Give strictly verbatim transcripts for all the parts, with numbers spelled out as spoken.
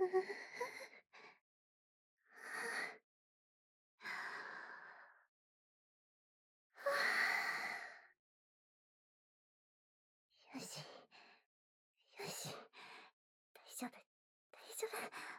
よし。よし。大丈夫、大丈夫。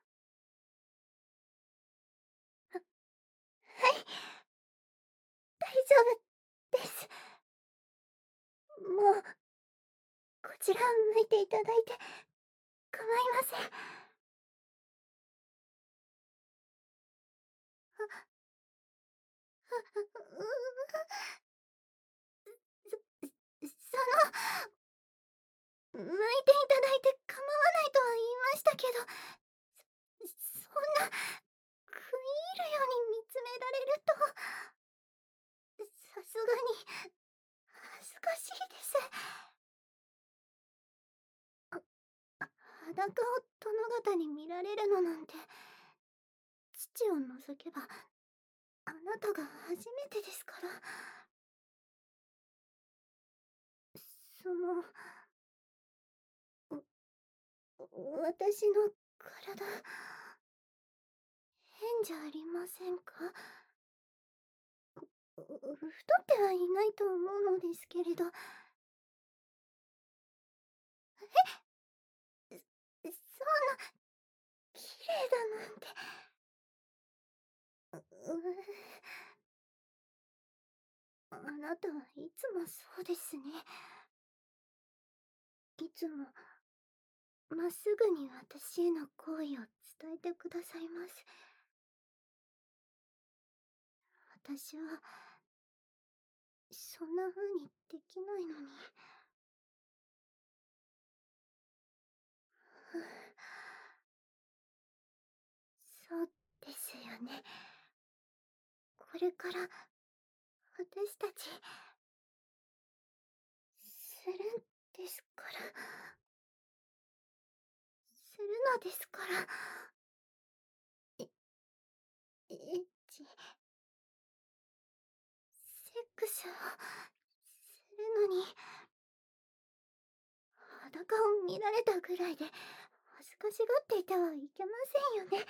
ははい。大丈夫です。もう、こちら向いていただいて構いません。あ。はううう。そその向いていただいて構わないとは言いましたけど、そそんな食い入るように見つめられると、さすがに恥ずかしいです。あ裸を殿方に見られるのなんて、父を除けばあなたが初めてですから。そのお私の体変じゃありませんか？うう太ってはいないと思うのですけれど。え？うそんな綺麗だなんて。ううあなたはいつもそうですね。いつもまっすぐに私への好意を伝えてくださいます。私はそんな風にできないのに。ふう。そうですよね。これから私たちするんですから。するのですから。えエッチセックスをするのに裸を見られたぐらいで恥ずかしがっていてはいけませんよね。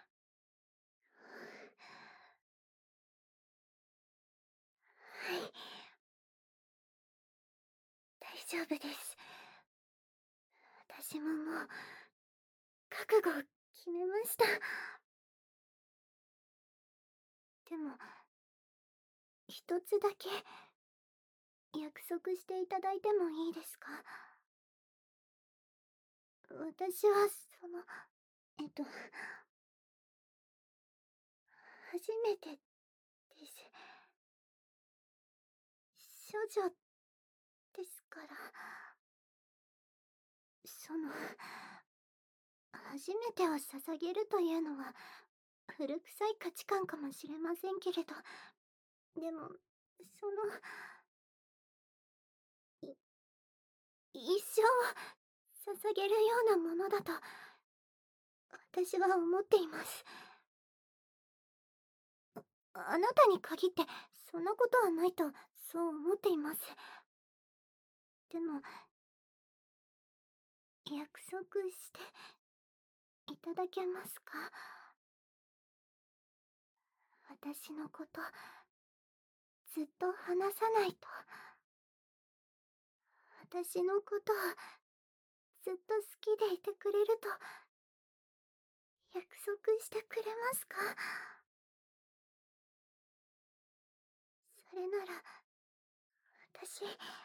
はい。大丈夫です。私ももう覚悟を決めました。でも一つだけ約束していただいてもいいですか？私はそのえっと初めてです。処女ですから。その初めてを捧げるというのは古臭い価値観かもしれませんけれど、でもそのい一生を捧げるようなものだと私は思っています。ああなたに限ってそんなことはないとそう思っています。でも約束していただけますか？私のことずっと離さないと。私のことをずっと好きでいてくれると約束してくれますか？それなら私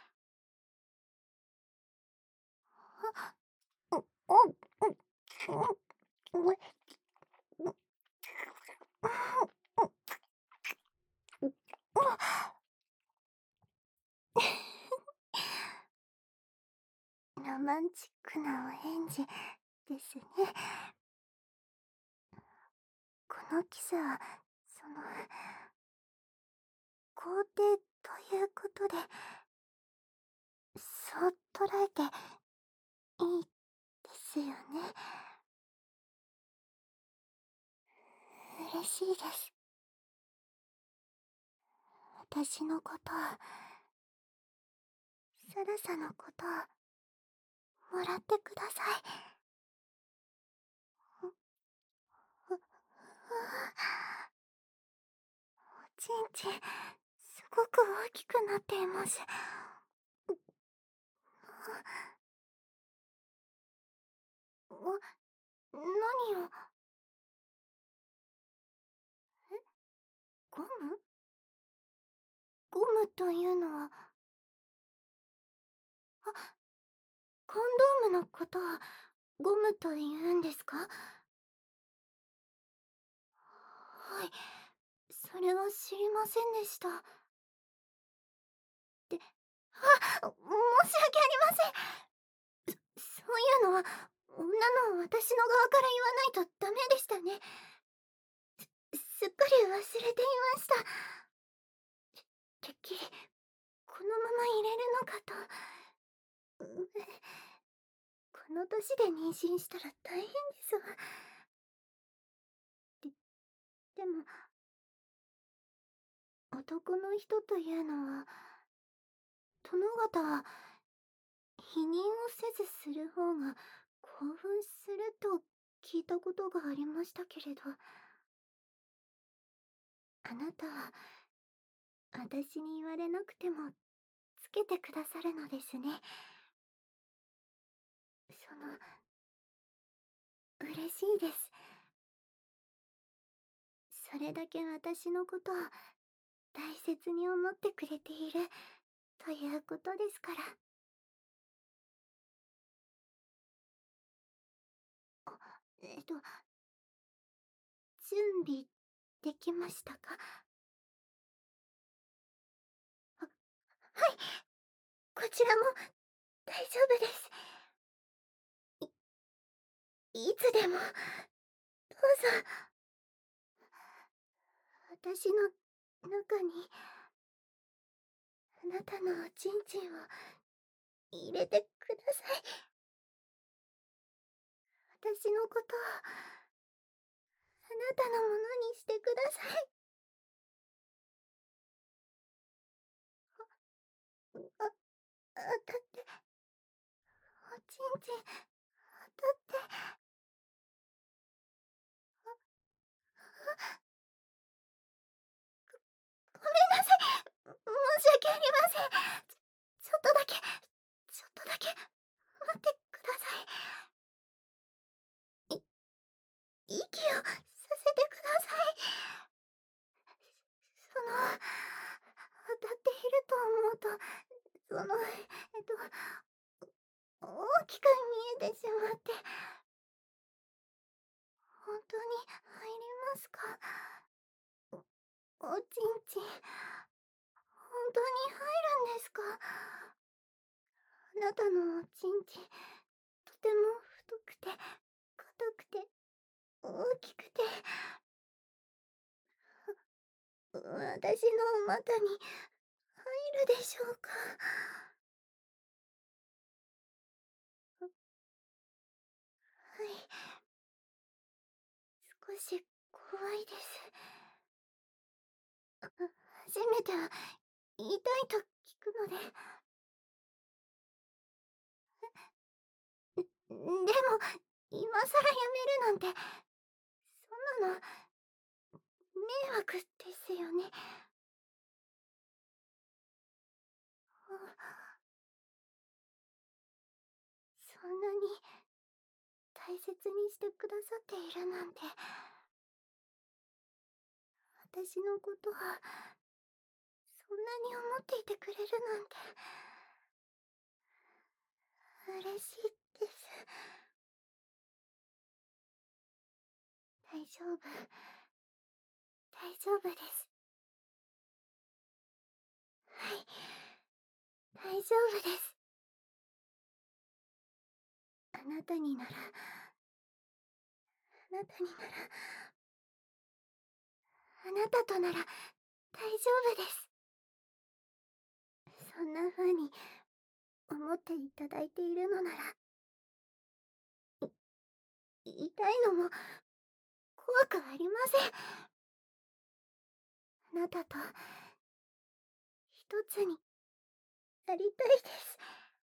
あ、ううんうん、うん、うう、ああ、うう、あ。ロマンチックなお返事ですね。このキスはその肯定ということでそう捉えていいですよね？嬉しいです。私のことをサラサのことをもらってください。 ちんちん、すごく大きくなっています。わ、何を。え、ゴム？ゴムというのは。あ、コンドームのことをゴムと言うんですか？はい、それは知りませんでした。で、あ、申し訳ありません。そそういうのは、女の私の側から言わないとダメでしたね。すすっかり忘れていました。てっきり、このままいれるのかと。うえ、この年で妊娠したら大変ですわ。ででも、男の人というのは、殿方は避妊をせずする方が興奮すると聞いたことがありましたけれど、あなたは私に言われなくてもつけてくださるのですね。その、嬉しいです。それだけ私のことを大切に思ってくれているということですから。あ、えっと、準備できましたか？あ、はい、こちらも大丈夫です。いいつでも、どうぞ。私の中に、あなたのおちんちんを入れてください。私のことを、あなたのものにしてください。あ、あ、当たって、おちんちん、当たって。あ、あ、ごめんなさい。申し訳ありません。ちょちょっとだけ、ちょっとだけ、待ってください。い息をさせてください。その、当たっていると思うと、その、えっと、大きく見えてしまって。本当に入りますか？お、おちんちん、本当に入るんですか？あなたのおちんちん、とても太くて、硬くて、大きくて。私のお股に入るでしょうか？はい。少し怖いです。あ、初めては痛いと聞くので。でも、今さらやめるなんて、そんなの迷惑ですよね。あ、そんなに大切にしてくださっているなんて。私のことはそんなに思っていてくれるなんて。嬉しいです。大丈夫、大丈夫です。はい、大丈夫です。あなたになら、あなたになら、あなたとなら大丈夫です。そんな風に思っていただいているのなら、い痛いのも怖くありません。あなたと一つになりたいです。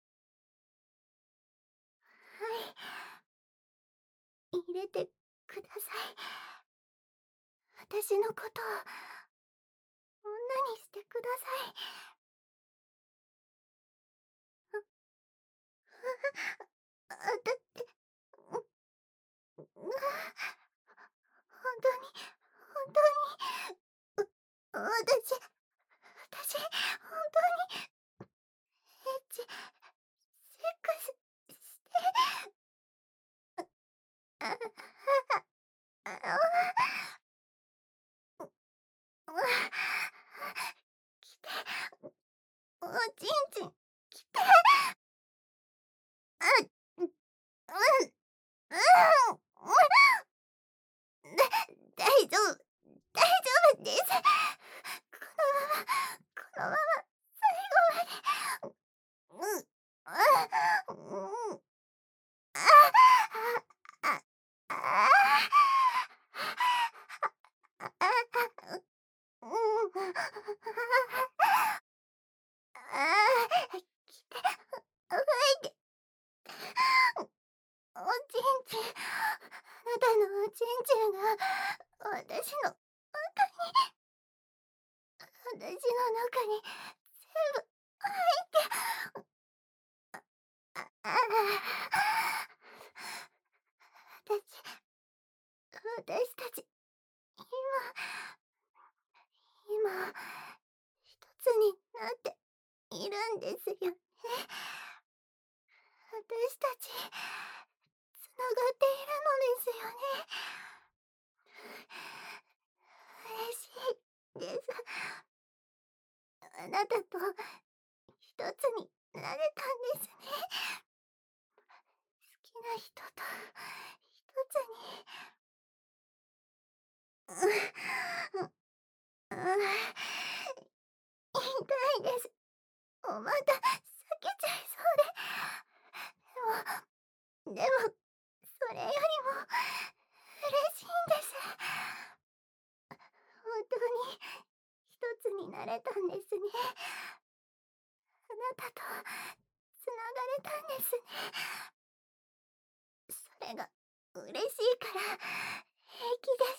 はい、入れてください。私のことをにしてください。あ、だって、う、う、あ、ほんとにほんとに、う、私私、ほんとに、エッチ、セックスしてあ、ああ、あのうわ、来て、おちんちん、来て。あ、うん、うん、うん、うん。だ大丈夫大丈夫です。このままこのまま最後まで。うん、あ、うん。ああ、あ、ああ。ああ、う、うん。ああ、来て、ふいて。おちんちん、あなたのおちんちんが私の中に私の中に全部入って。あ、ああ。たち私たち、今今、ひとつになっているんですよね。私たち、つながっているのですよね。嬉しいです。あなたとひとつになれたんですね。好きな人とひとつに。う、う、ああ、痛いです。もうまた裂けちゃいそうで。でもでも、それよりも嬉しいんです。本当にひとつになれたんですね。あなたとつながれたんですね。それが嬉しいから平気です。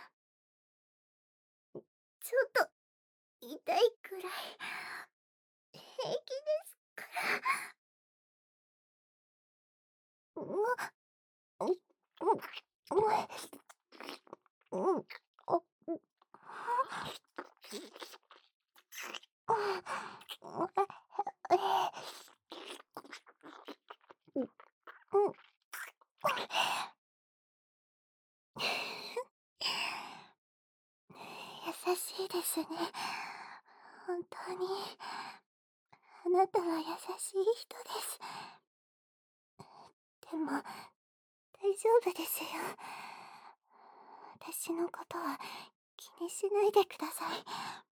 ちょっと痛いくらい平気ですから。うわ、う、う、う、うん、あ、う、う、うん。優しいですね。本当に。あなたは優しい人です。でも、大丈夫ですよ。私のことは気にしないでください。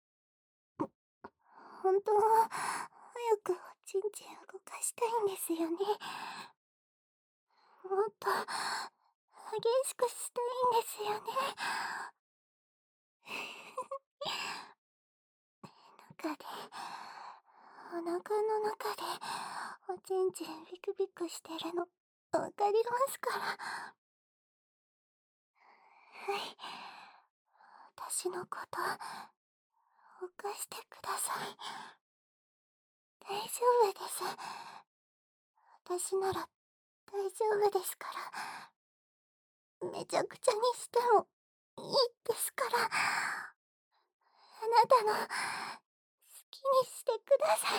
本当は早くおちんちん動かしたいんですよね。もっと激しくしたいんですよね。中で、お腹の中でおちんちんビクビクしてるのわかりますから。はい。私のこと動かしてください。大丈夫です。私なら大丈夫ですから。めちゃくちゃにしてもいいですから。あなたの好きにしてください。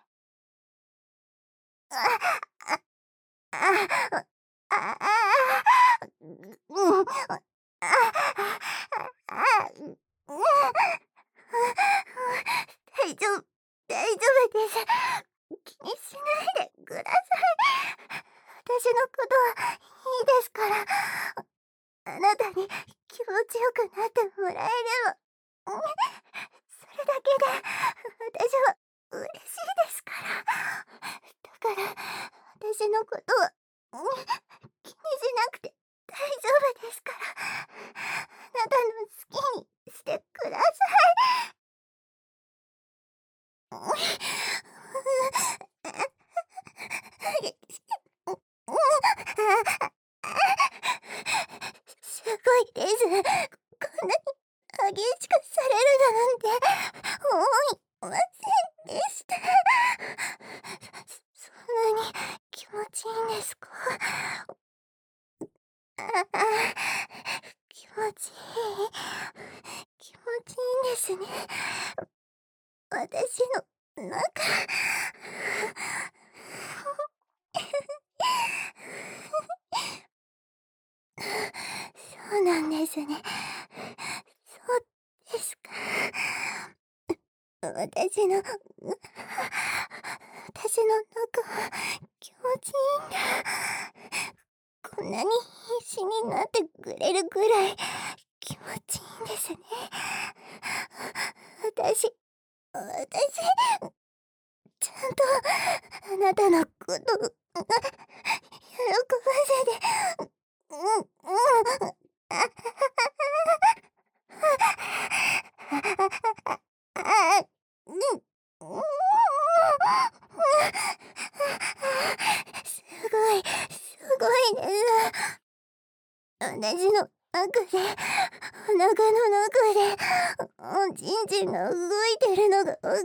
あ、あ、あ、ああ、うん、ああ、あ、うん、大丈夫大丈夫です。気にしないでください。私のことはいいですから。あなたに気持ちよくなってもらえれば、うん、それだけで私は嬉しいですから。だから私のことは、うん、気にしなくて大丈夫ですから。あなたの好きにしてください。すごいです。こんなに激しくされるだなんてああ、気持ちいい。気持ちいいんですね。私の中。そうなんですね。そうですか。私の、私の中は気持ちいいんだ。こんなに必死になってくれるぐらい気持ちいいんですね。私、私、ちゃんとあなたのことを喜ばせて、うん、うん。ああ、うん、うん。すごい、すごいです。私の中で、お腹の中で、おちんちんが動いてるのがわかります。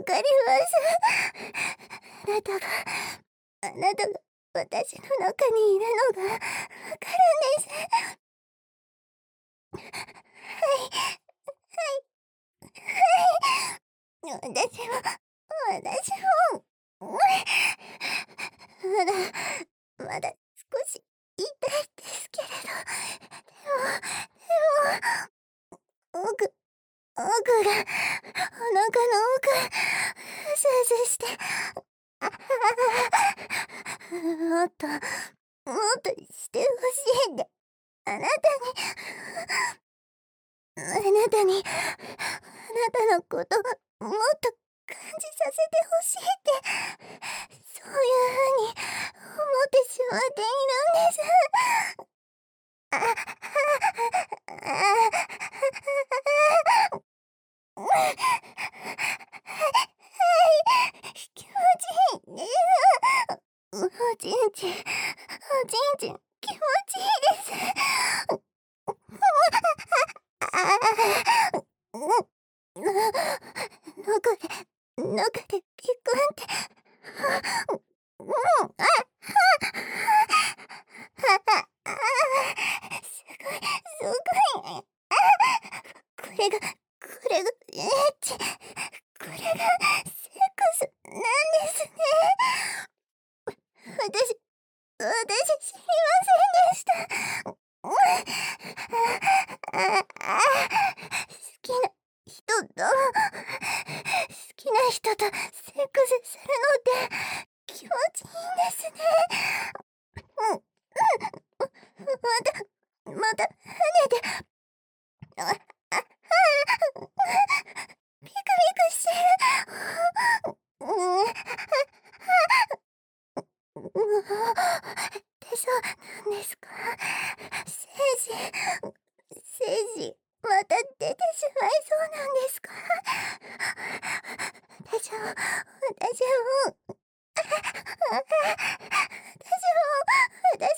あなたが、あなたが私の中にいるのがわかるんです。はい、はい、はい。私も、私も、まだ、まだ少し痛いですけれど、でも、でも、奥、奥が、お腹の奥、うずうずして、あもっと、もっとしてほしいって、あなたに、あなたに、あなたのこと、もっと感じさせてほしいって、そういう風に思ってしまっているんです。あ、あ、あ、はい、気持ちいいです。おちんちん、おちんちん、気持ちいいです。ああ、うん、中で、中でピクンって、うん、あ、あ、あ、すごい、すごい。これが、これが、エッチ、これが、セックス、なんですね。私、私知りませんでした。うん、ああ、好きな人と、好きな人とセックスするのって気持ちいいんですね。うん、うん、また、また、跳ねて、あ、あ、あ、ピクピクしてる。うん、うん、で、そうなんですか。精子、精子、また出てしまいそうなんですか。私も、私も、あ、私も、私もです。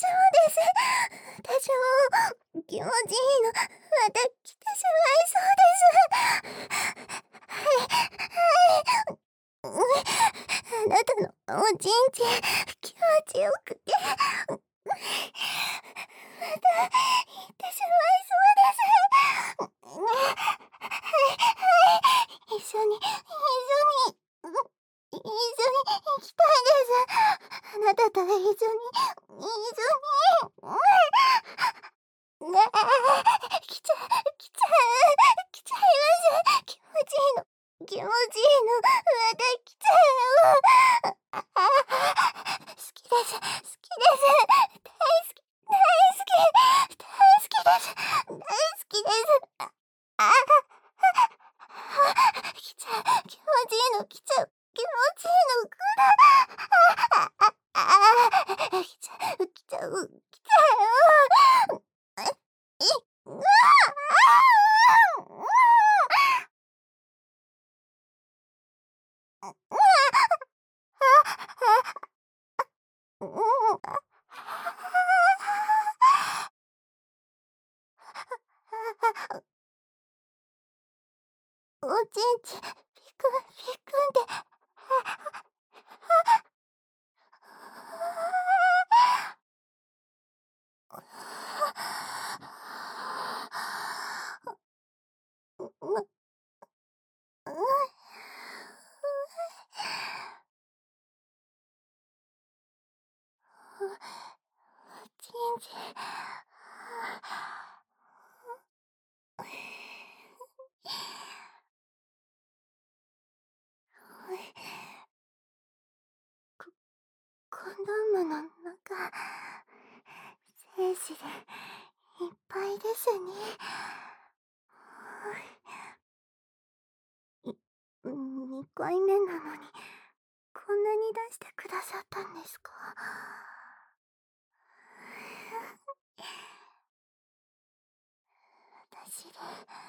私も、気持ちいいの、また来てしまいそうです。はい、はい。うん、あなたのおちんちん、気持ちよくて、また、行ってしまいそうです。うん、はい、はい。一緒に、一緒に、うん、一緒に行きたいです。あなたと一緒に、一緒に、うん、ねえ、来ちゃう、来ちゃう、来ちゃいます。気持ちいいの、気持ちいいの、また来ちゃう。ああ、好きです、好きです。大好き、大好き、大好きです。大好きです。ああ、来ちゃう、気持ちいいの来ちゃう、気持ちいいの来る。ああ、ああ、来ちゃう、来ちゃう、来ちゃう。え、い、うわあ、うん、うん、うん、おちんち、ピクンピクンって、 じ。ココンドームの中、精子でいっぱいですね。いにかいめなのに、こんなに出してくださったんですか？私で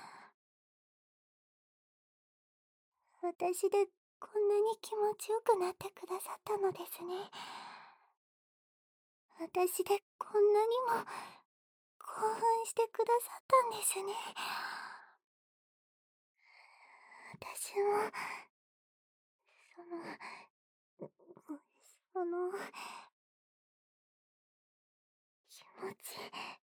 私でこんなに気持ちよくなってくださったのですね。私でこんなにも興奮してくださったんですね。私も、その、その、気持ち